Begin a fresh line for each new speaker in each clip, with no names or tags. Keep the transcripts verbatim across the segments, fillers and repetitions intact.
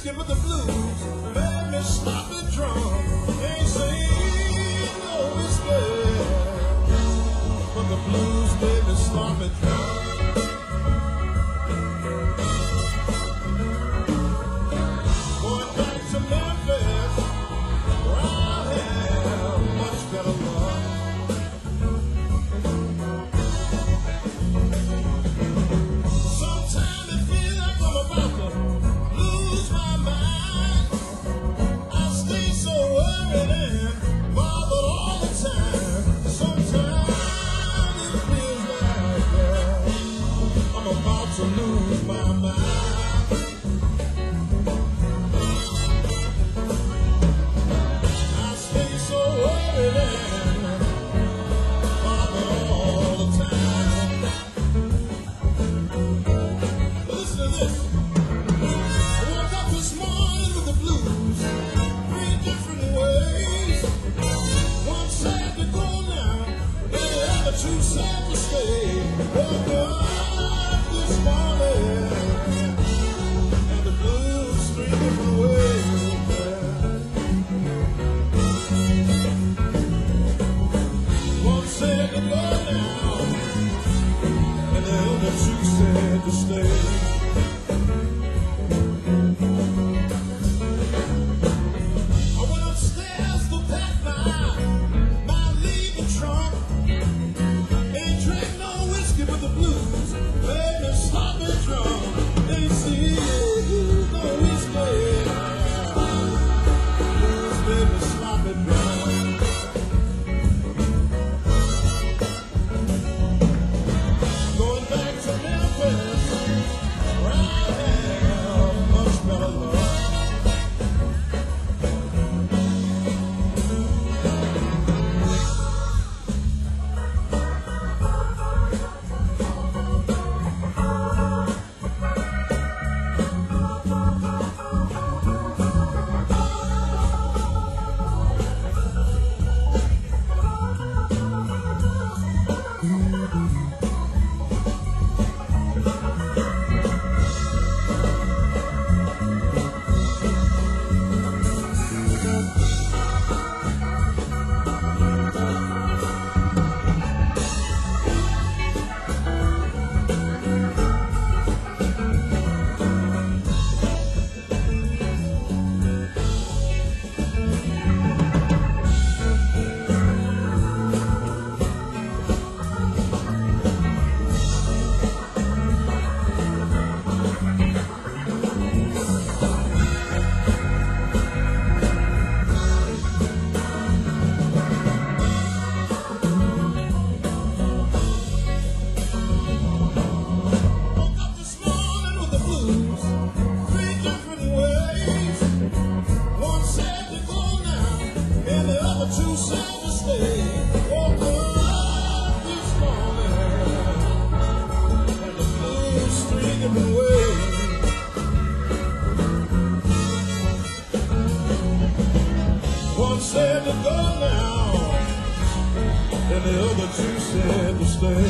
whiskey with the blues made me stop and drum. Ain't seen no whiskey, but the blues made me stop and drum. Going back to Memphis, where I have much better luck. Sometimes it feels like I'm about to lose my mind. I stay so worried and bothered all the time. Sometimes it feels like uh, I'm about to lose my mind. I stay so worried and bothered all the time. Listen to this. I woke up this morning with the blues, three different ways. One sad to go now, and the other two sad to stay. Woke up this morning, and the blues three different ways. One said to go now, and the other two said to stay. I went upstairs to pack my, my leaving trunk. Ain't drank no whiskey with the blues, made me stop and drum. Ain't seen no whiskey, blues made me stop and drum. Going back to Memphis, where I have much better luck. Woke up this morning with the blues, three different ways. One said to go now, and the other two said to stay. Woke up this morning, and the blues three different ways. One said to go now, and the other two said to stay.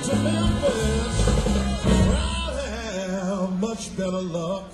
to Memphis, where I'll have much better luck.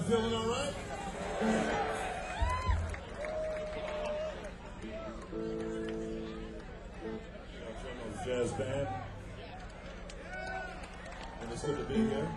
feeling all right? Jazz band. And it's good to be here.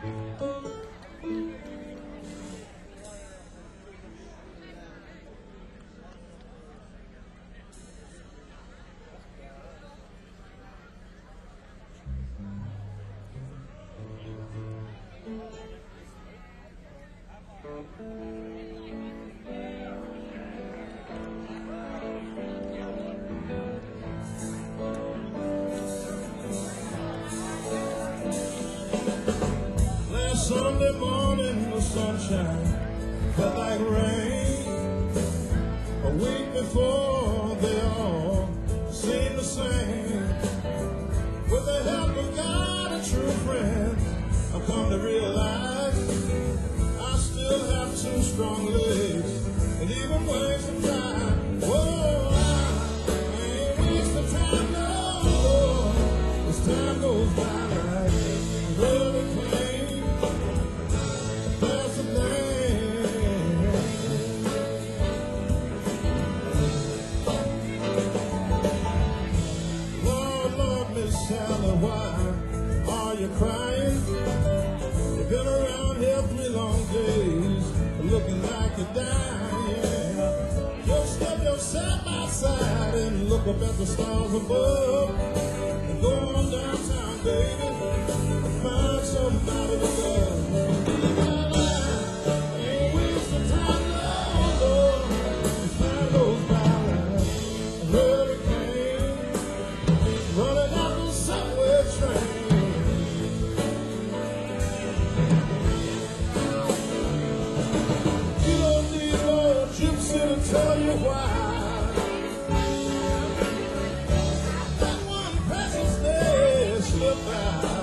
Sunday morning, the sunshine felt like rain. A week before, they all seemed the same. With the help of God, a true friend, I've come to realize I still have two strong legs and even ways to fly. Whoa, I ain't wasting time, no. As time goes by, like hurricane. Sally, why are you crying? You've been around here three long days, looking like you're dying. Just step your side by side and look up at the stars above. And go on downtown, baby, and find somebody to love. Ain't wasting time, no, no. As time goes by, a hurricane running out the subway train. You don't need no gypsy to tell you why. That one precious day slipped by.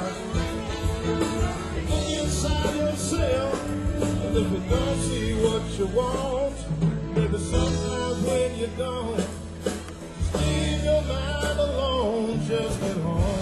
Look inside yourself, and if you don't see what you want, maybe sometimes when you don't, just leave your mind alone, just at home.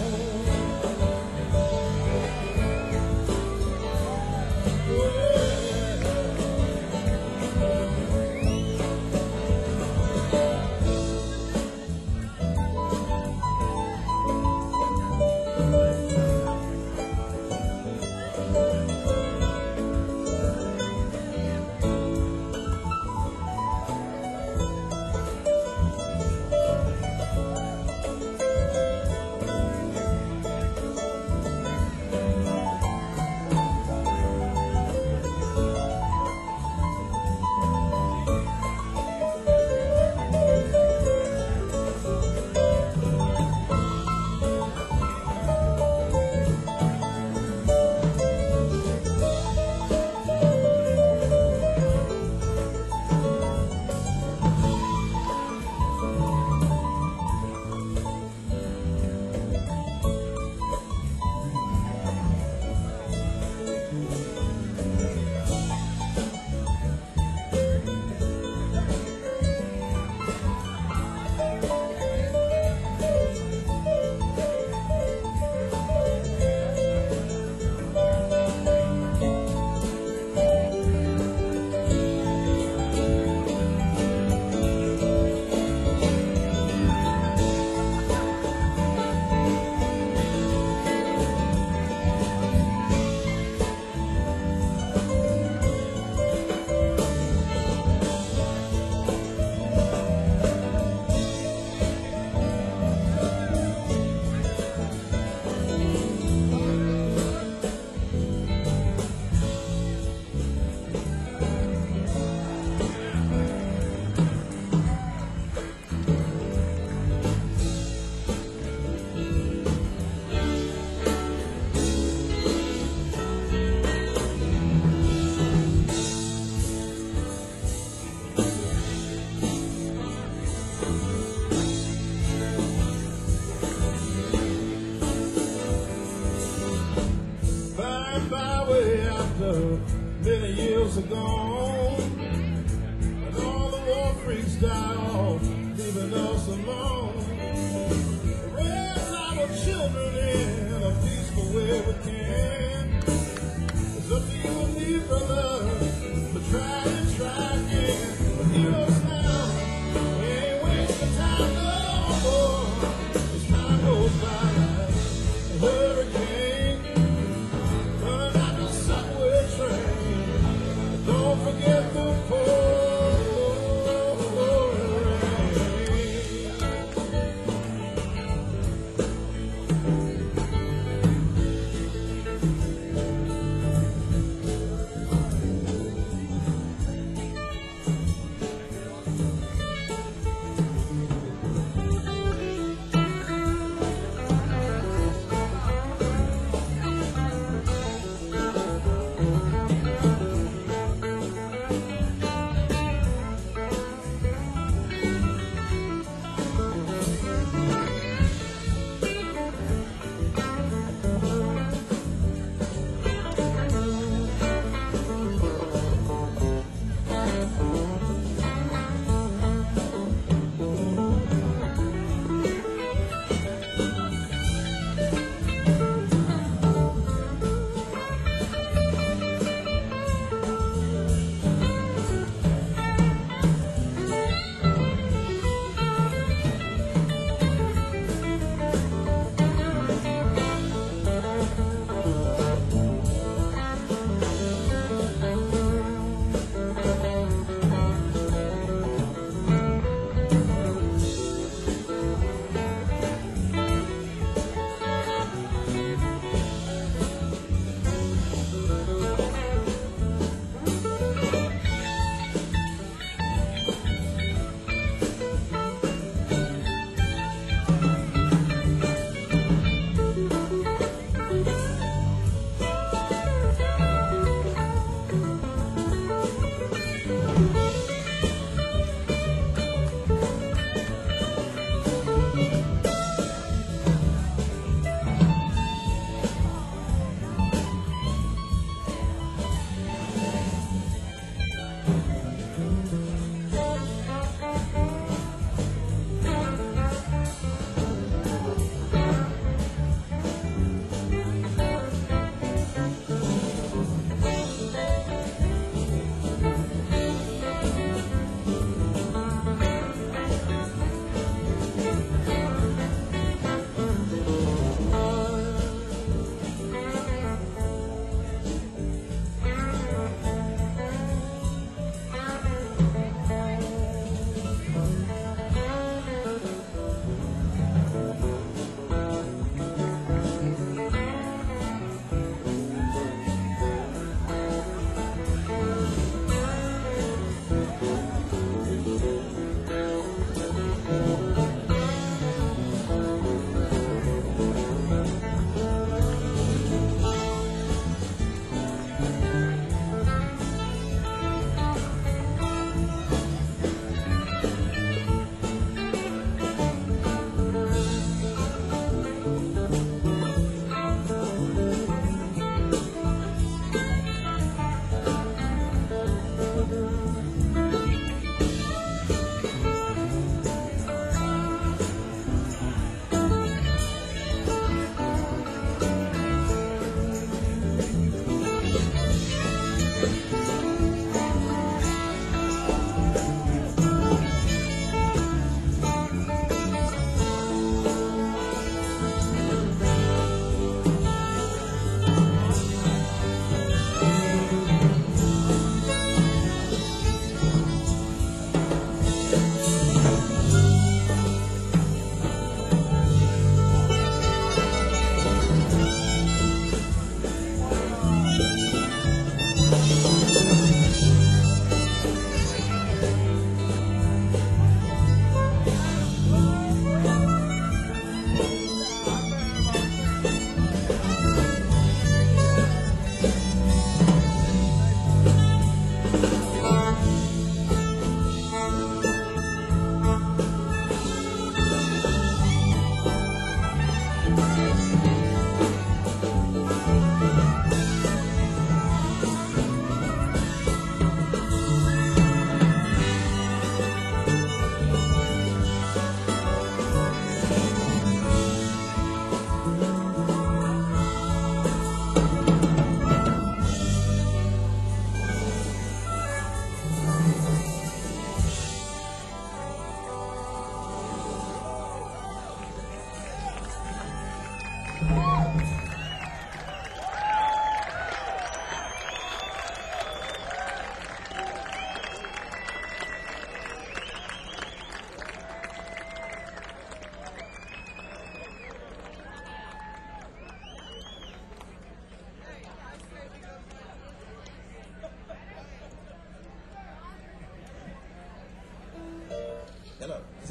Many years ago, when all the war freaks died off, leaving us alone. Raise our children in a peaceful way we can. It's up to you and me, brother, but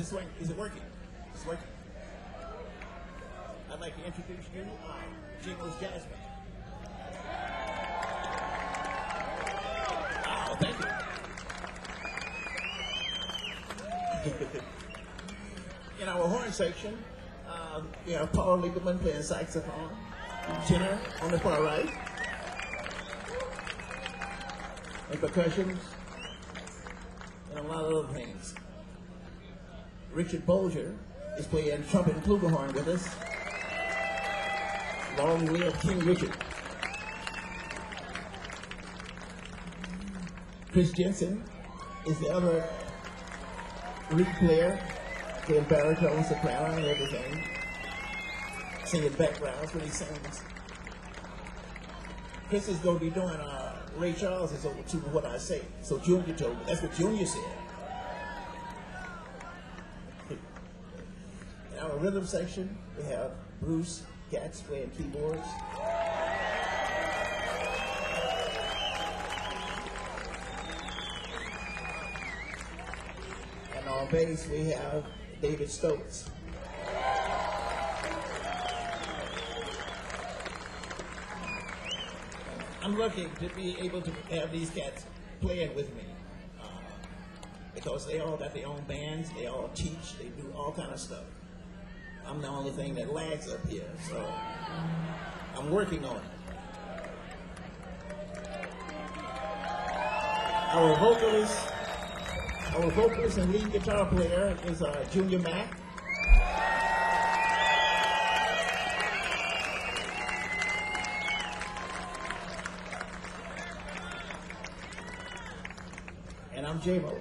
this working? Is it working? It's working. I'd like to introduce you, uh, Jingles Jazz Band. Oh, thank you. In our horn section, um, we have Paul Lieberman playing saxophone, tenor on the far right, and percussions, and a lot of other things. Richard Bolger is playing trumpet and flugelhorn with us. Long live King Richard. Chris Jensen is the other lead player, playing baritone, soprano, and everything. Singing backgrounds when he sings. Chris is going to be doing uh, Ray Charles is over to what I say. So Junior told me. That's what Junior said. In our rhythm section, we have Bruce Gatz playing keyboards. And on bass, we have David Stokes. I'm lucky to be able to have these cats playing with me uh, because they all got their own bands, they all teach, they do all kind of stuff. I'm the only thing that lags up here, so I'm working on it. Our vocalist, our vocalist and lead guitar player is uh, Junior Mack. And I'm J-Mo.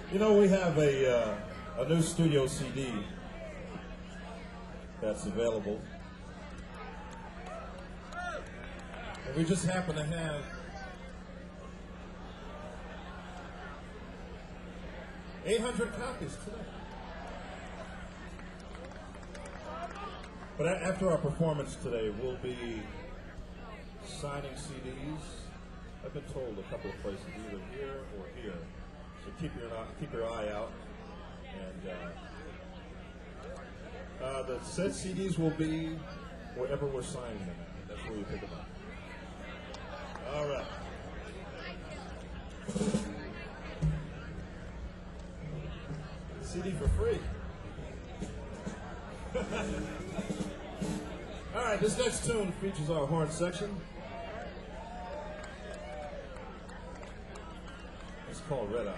You know, we have a, uh, a new studio C D that's available. And we just happen to have eight hundred copies today. But a- after our performance today, we'll be signing C Ds. I've been told a couple of places, either here or here. So keep your eye, keep your eye out. And uh, uh, the said C Ds will be wherever we're signing them at. That's where you pick them up. All right. C D for free. All right, this next tune features our horn section. It's called Red Eye.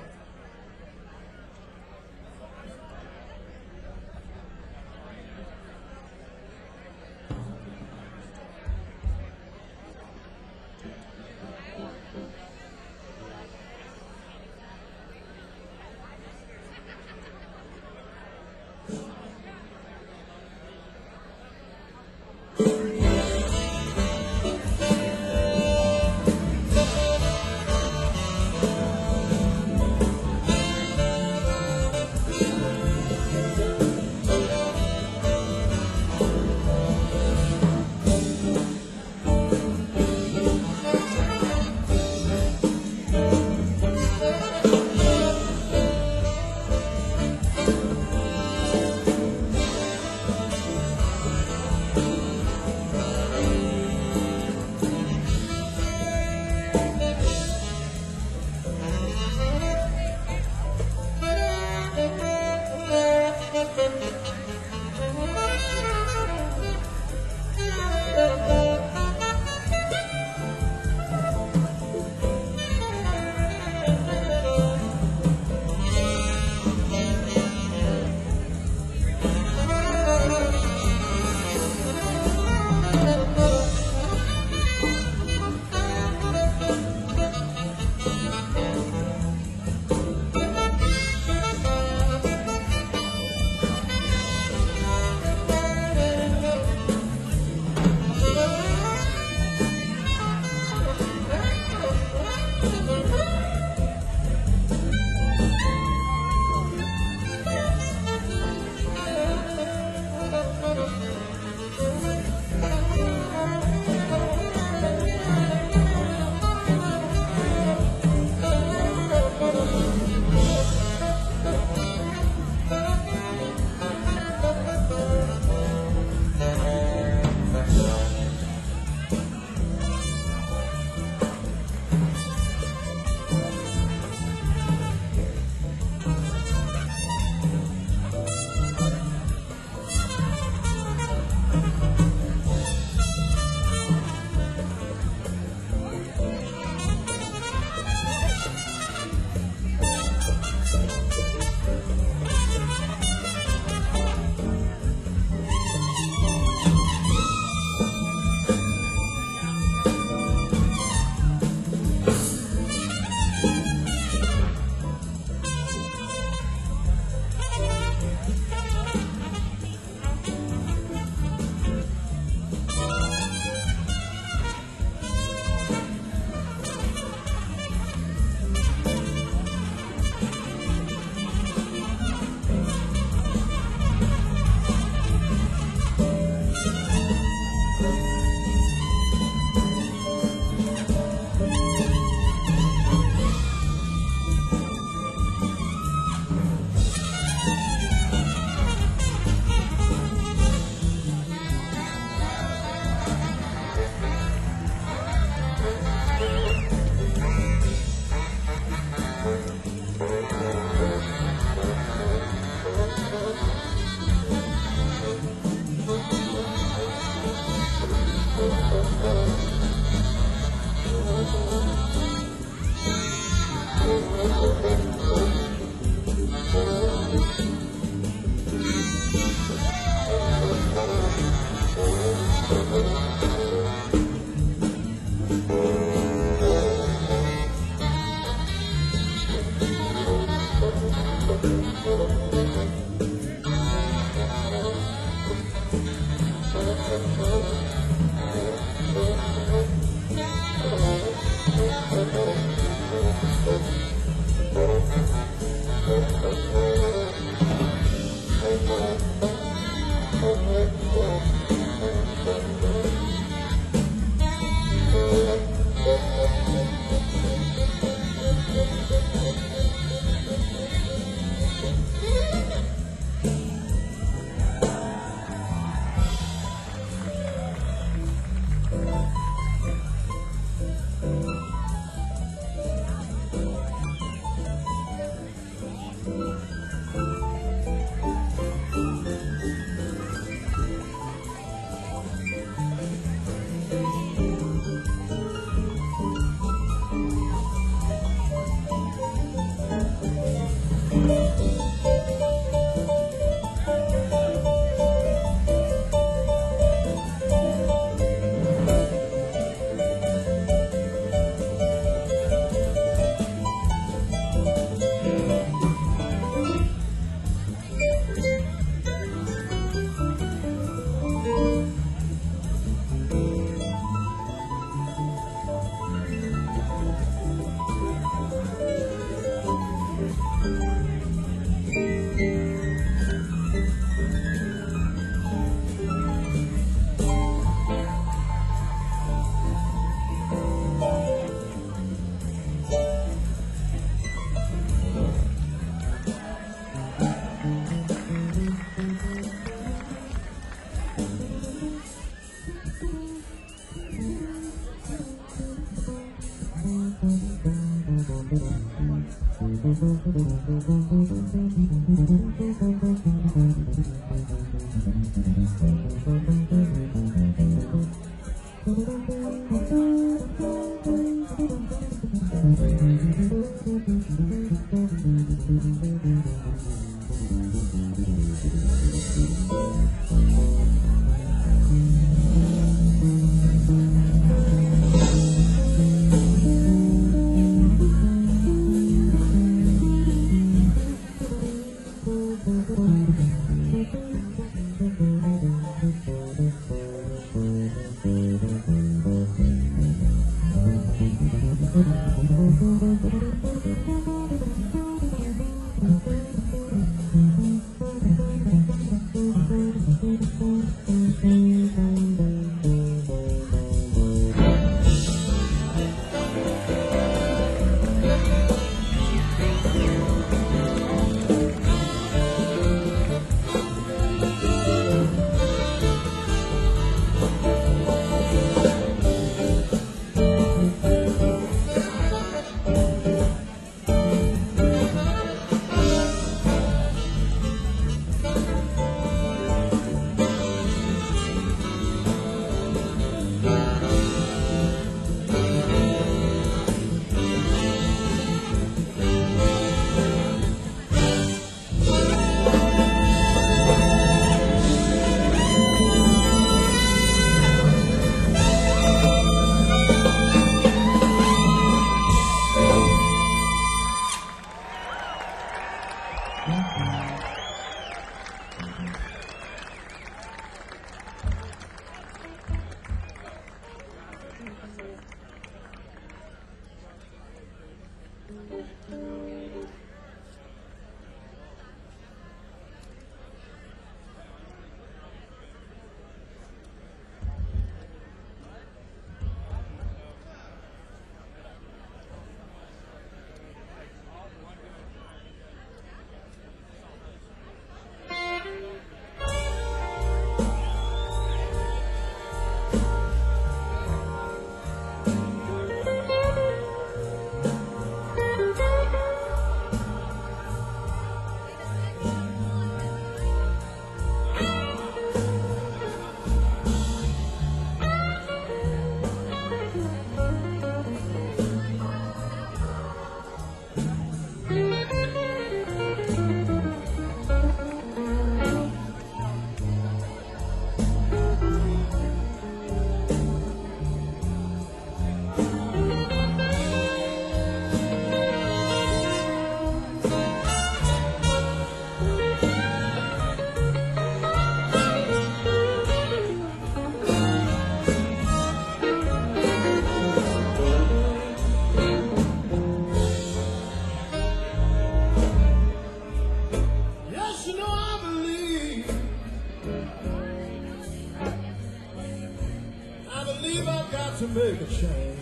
change.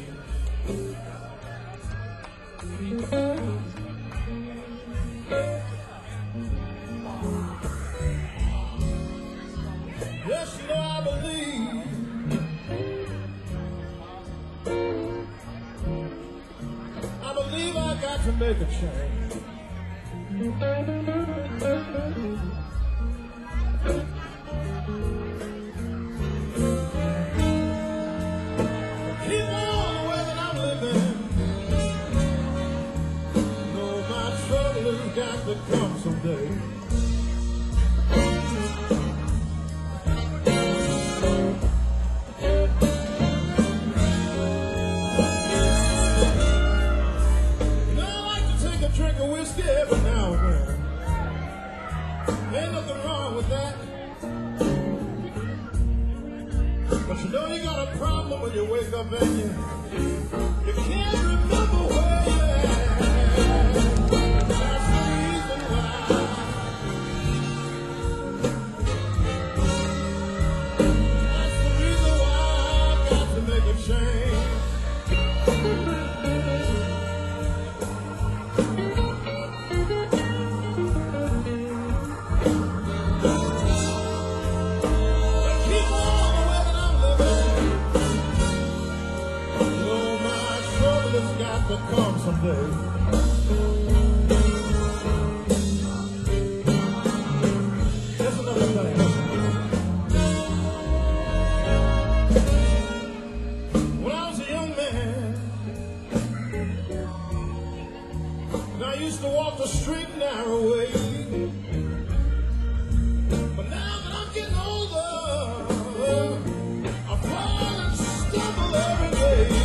Yes, you know, I believe I believe I got to make a change. Keep on the way that I'm living. Know my trouble has got to come someday. Drink a whiskey every now and then. Ain't nothing wrong with that. But you know you got a problem when you wake up and you, you can't remember where you're at. That's the reason why. That's the reason why I got to make a change. Got to come someday. That's another thing. When I was a young man, and I used to walk the straight and narrow way. But now that I'm getting older, I fall and stumble every day.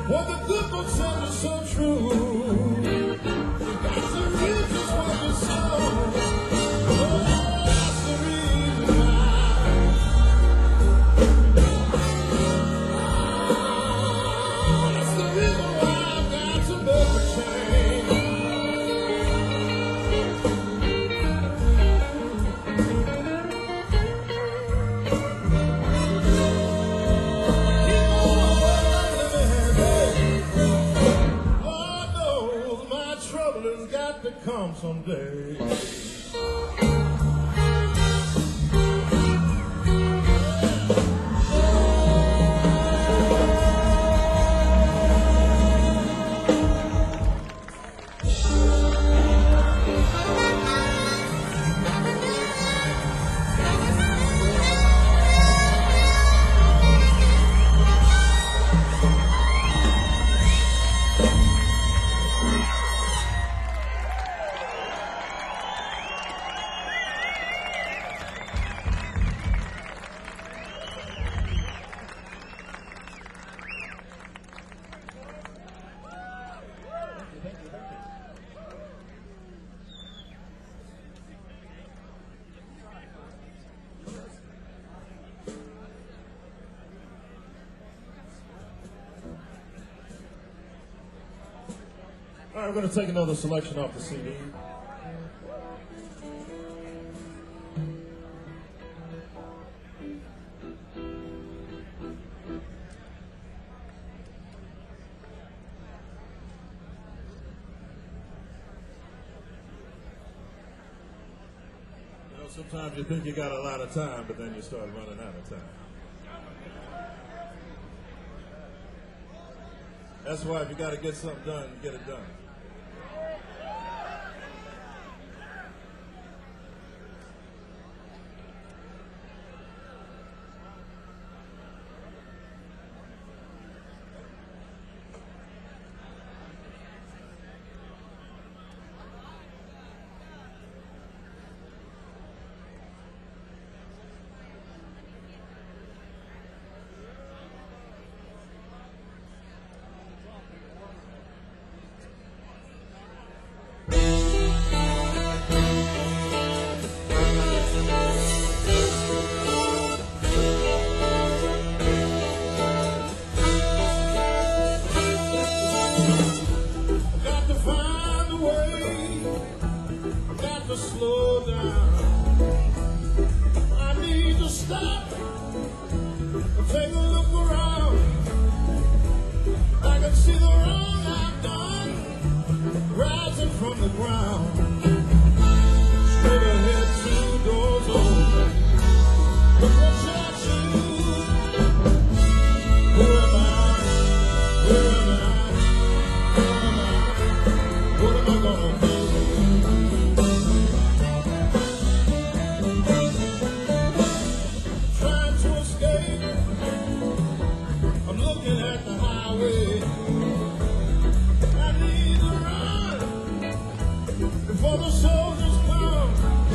What the good book said is so true. That's the reason what you sow. Oh, that's the reason why. Oh, that's the reason why I've got to make a change. Lord knows my trouble has got to come someday. All right, we're going to take another selection off the C D. You know, sometimes you think you got a lot of time, but then you start running out of time. That's why if you got to get something done, get it done. Slow down. I need to stop and take a look around. I can see the wrong I've done rising from the ground. Straight ahead, two doors open. But what shall I choose? Where am I? Where am I? Where am I? What am I gonna do? Before the soldiers come,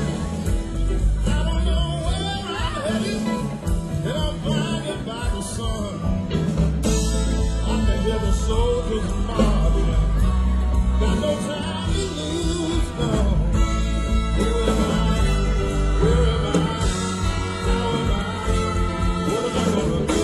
I don't know where I'm headed, and I'm blinded by the sun. I can hear the soldiers marching, got no time to lose, no. Where am I? Where am I? How am I? What am I gonna do?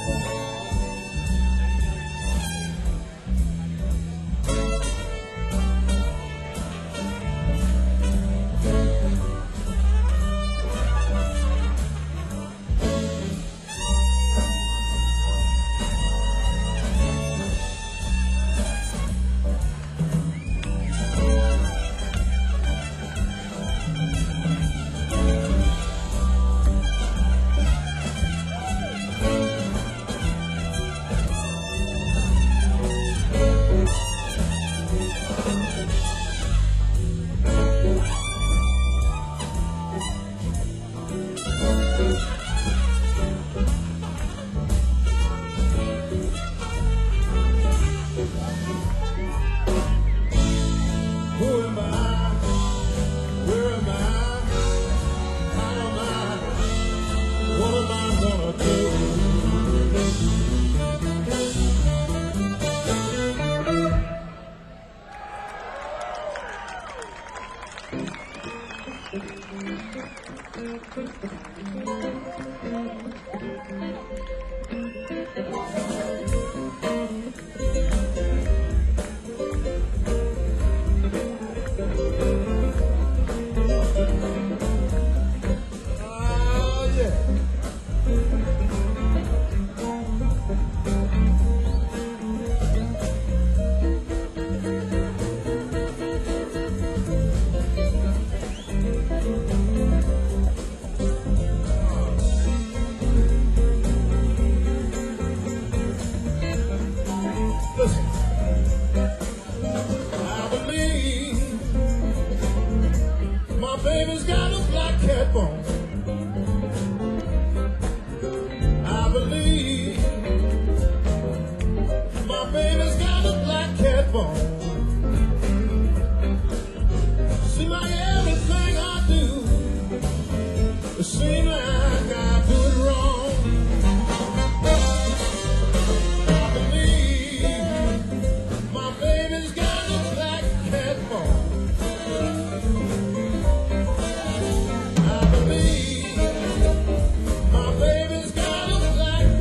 My baby's got a black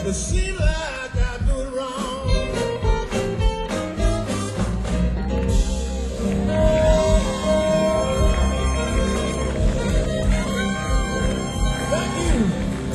It seems like I do it wrong. Thank you.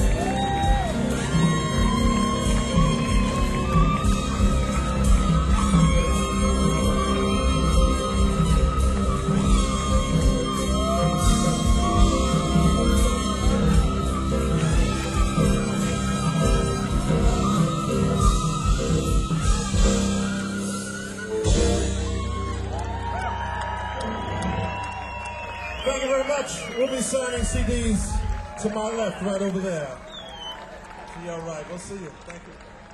Thank you very much. We'll be signing C Ds to my left, right over there. See you all right. We'll see you. Thank you.